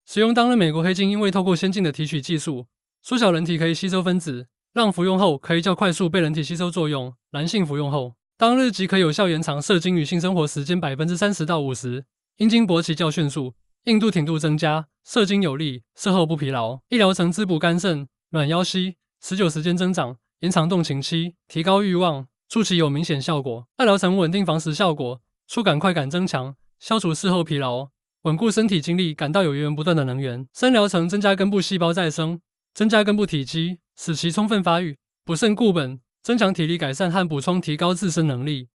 使用当日美国黑金因为透过先进的提取技术，缩小人体可以吸收分子，让服用后可以较快速被人体吸收作用。男性服用后，当日即可有效延长射精与性生活时间30%到50%，阴茎勃起较迅速，硬度挺度增加，射精有力，射后不疲劳。一疗程滋补肝肾、暖腰膝，持久时间增长，延长动情期，提高欲望，初期有明显效果。二疗程稳定防食效果，触感快感增强，消除事后疲劳，稳固身体精力，感到有源源不断的能源。三疗程增加根部细胞再生，增加根部体积，使其充分发育，补肾固本，增强体力，改善和补充，提高自身能力。